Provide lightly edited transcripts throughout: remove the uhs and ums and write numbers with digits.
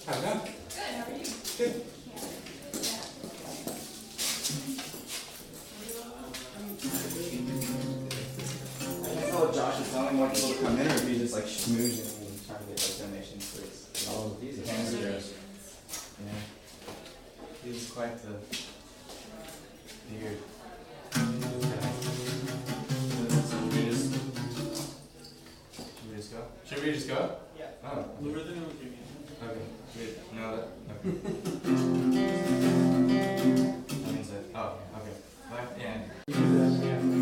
How's it going? Good, how are you? Good. I told Josh is telling more people to come in, or if he just like schmoozing and trying to get like donations for his These are hamburgers. Yeah. He's quite the beard. Should we just go? Yeah. Oh. Lure them in with your Okay. Should we know that? Okay. That means that. Oh, okay. Left and.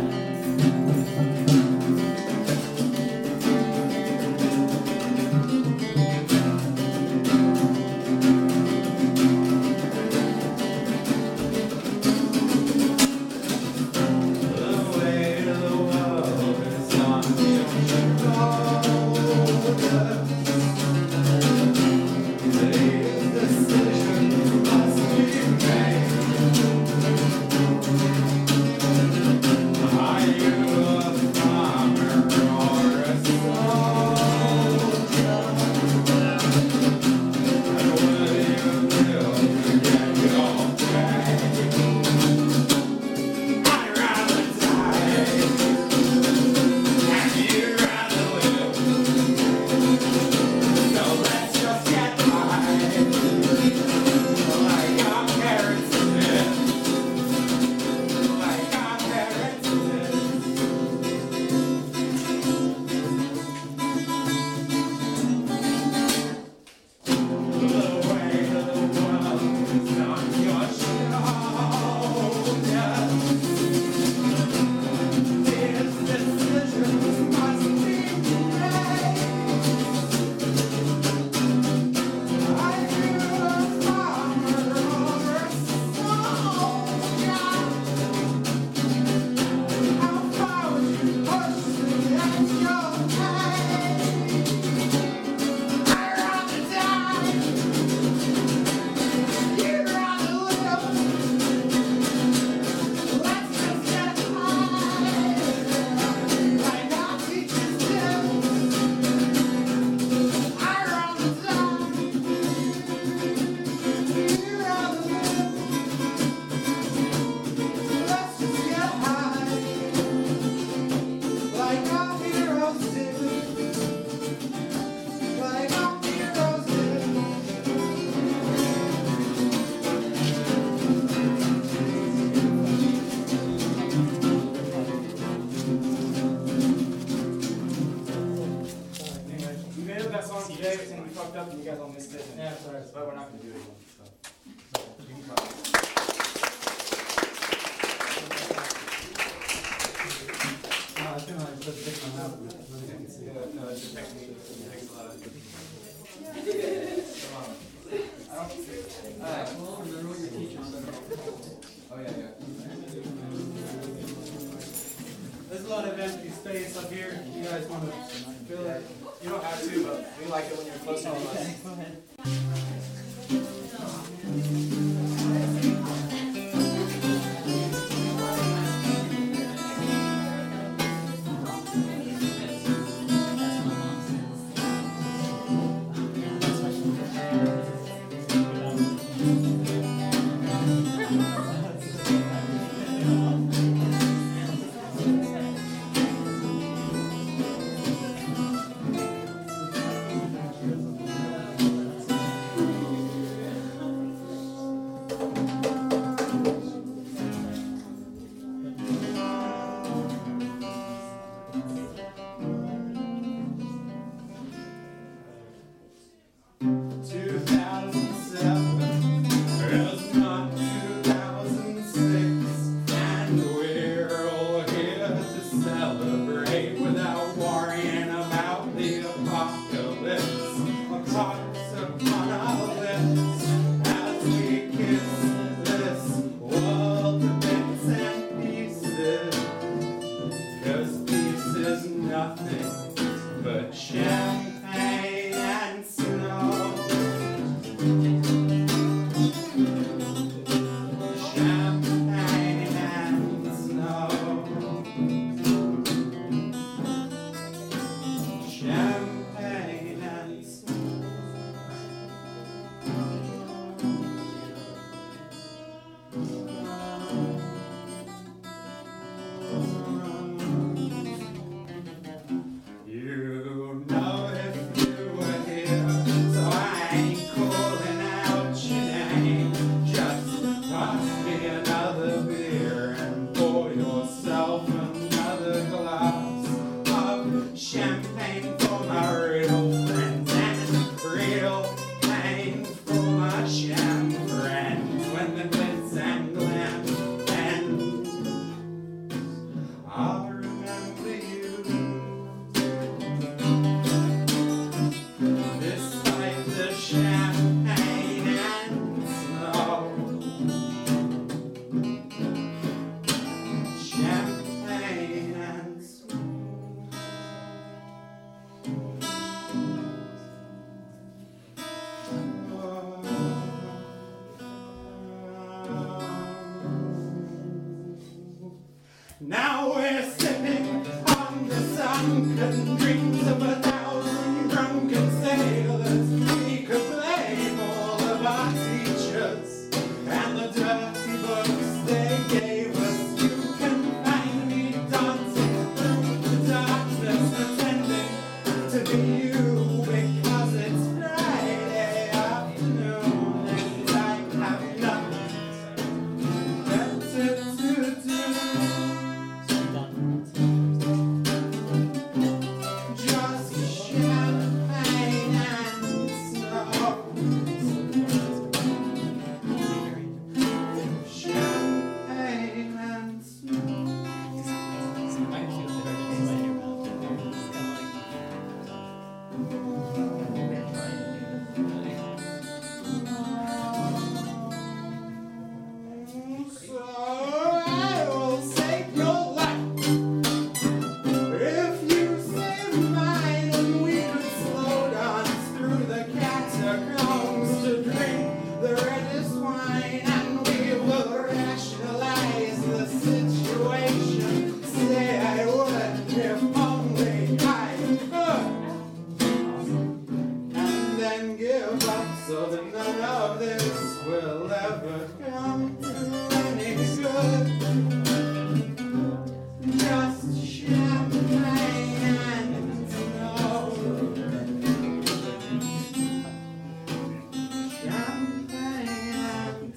And you guys all missed it. Yeah, sorry. But we're not going to do it again. So. You can talk. I think I put this one out. No, it's a technique. It takes a lot of. Oh, yeah, yeah. There's a lot of empty space up here. You guys want to fill it? You don't have to, but we like it when you're closer to us. Go ahead. Nothing but champagne and snow. comes to drink the reddest wine, and we will rationalize the situation. Say I would if only I could, and then give up so that none of this will ever come to any good. Just champagne and snow. Champagne and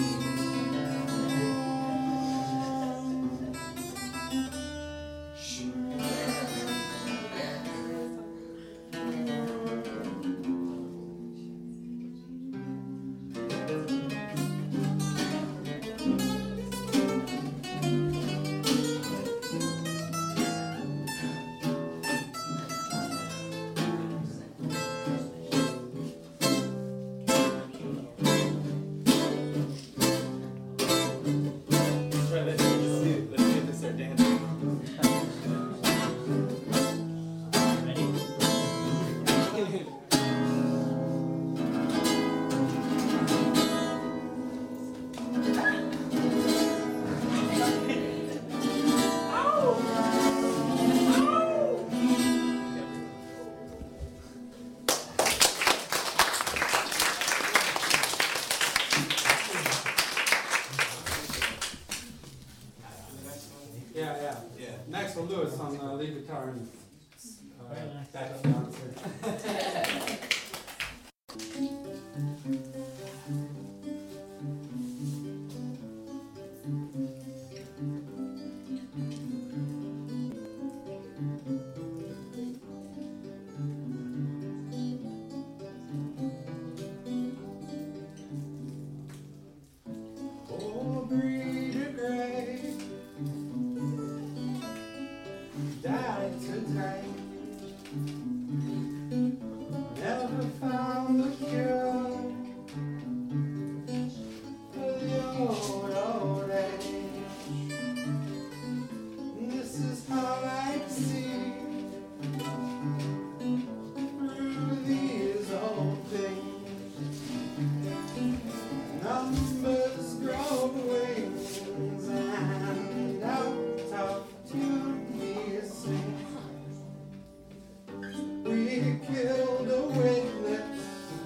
Yeah. Next for Lewis on lead guitar and backup dancer. oh, Breeder Gray died today. Never found the cure for the old age. This is how I see through these old things. Numbers grow wings and out of tune we sing. We killed a witness.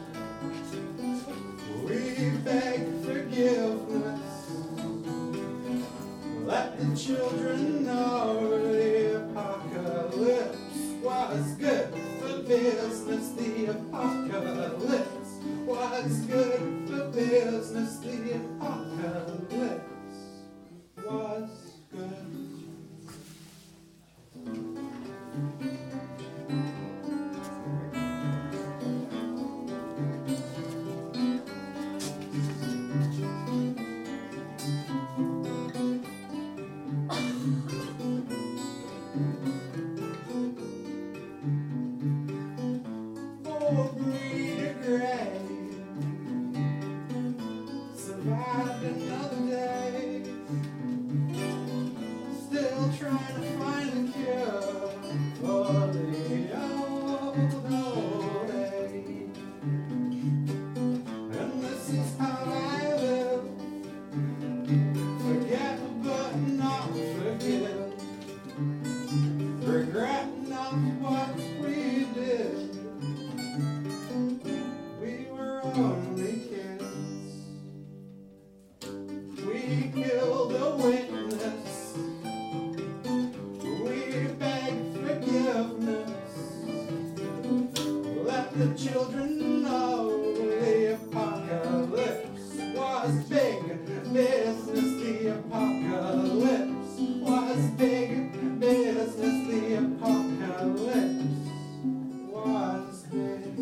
We beg forgiveness. Let the children know the apocalypse was good for business. The apocalypse was good for business. The apocalypse was good. Oh, Breeder Gray survived another day. Still trying to find a cure for the old age. And this is how I live. Forget but not forgive. Regret not what we did. We were only kids. We killed a witness. We begged forgiveness. Let the children know the apocalypse was big business. The apocalypse was big business. The apocalypse was big.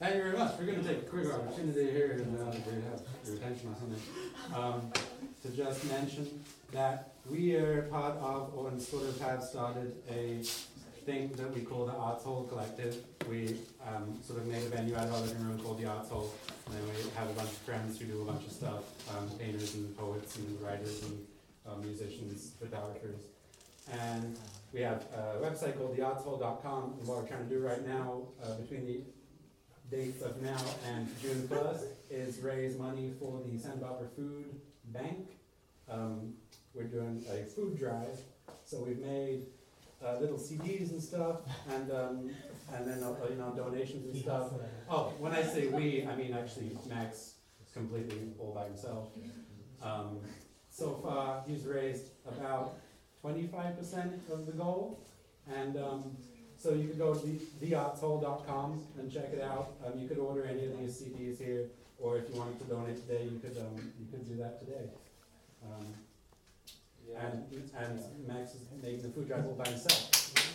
Thank you very much. We're going to take a quick opportunity here and we have your attention on something. To just mention that we are part of, or sort of have started a thing that we call the Arts Hall Collective. We sort of made a venue out of our living room called the Arts Hall, and then we have a bunch of friends who do a bunch of stuff, painters and poets and writers and musicians, photographers. And we have a website called theartshall.com, and what we're trying to do right now, between the dates of now and June 1st, is raise money for the Santa Barbara Food Bank. We're doing a food drive, so we've made little CDs and stuff, and then donations and stuff. Oh, when I say we, I mean actually Max completely all by himself. So far, he's raised about 25% of the goal, and so you could go to theartshall.com and check it out. You could order any of these CDs here, or if you wanted to donate today, you could do that today. And Max is making the food drive all by himself.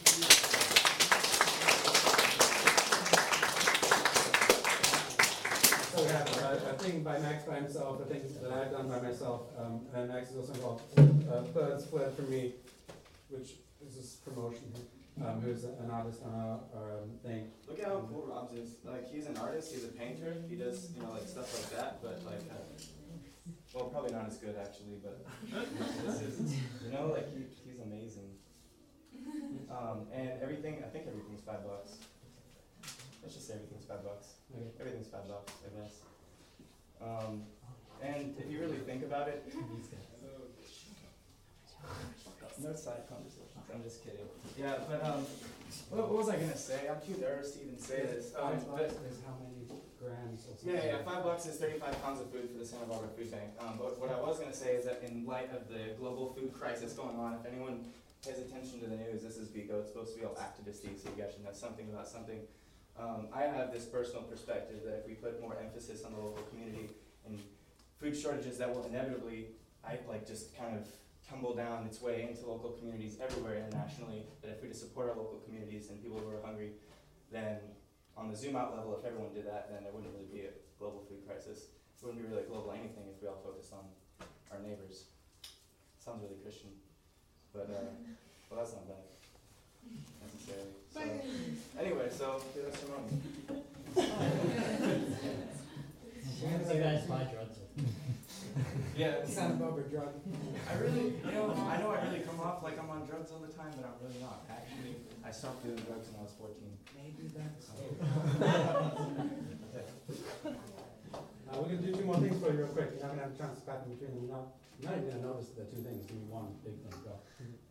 So we have a thing by Max by himself, a thing that I've done by myself, and Max is also involved. Third split for me, which is this promotion here, who's an artist on our thing. Look at how cool Rob's is. Like, he's an artist, he's a painter, he does, like stuff like that, but like, well, probably not as good actually, but this is, like he's amazing. And everything, I think everything's $5. Let's just say everything's $5. Okay. Everything's $5, I guess. And if you really think about it, no side conversations. I'm just kidding. Yeah, but what was I gonna say? I'm too nervous to even say this. $5 is how many grams or something? Yeah, $5 is 35 pounds of food for the Santa Barbara Food Bank. But what I was gonna say is that in light of the global food crisis going on, if anyone pays attention to the news, this is Vico. It's supposed to be all activisty, so you guys should know something about something. I have this personal perspective that if we put more emphasis on the local community and food shortages that will inevitably, just kind of tumble down its way into local communities everywhere internationally, that if we just support our local communities and people who are hungry, then on the zoom out level, if everyone did that, then there wouldn't really be a global food crisis. It wouldn't be really global anything if we all focused on our neighbors. Sounds really Christian, but well, that's not bad necessarily. So, anyway, so that's your moment. You guys buy drugs. Yeah, Santa Barbara drug. I really, I know I really come off like I'm on drugs all the time, but I'm really not. Actually, I stopped doing drugs when I was 14. Maybe that's We're going to do two more things for you real quick. You're not going to have a chance to pat in between them. You're not even going to notice the two things. Do one big thing. Go.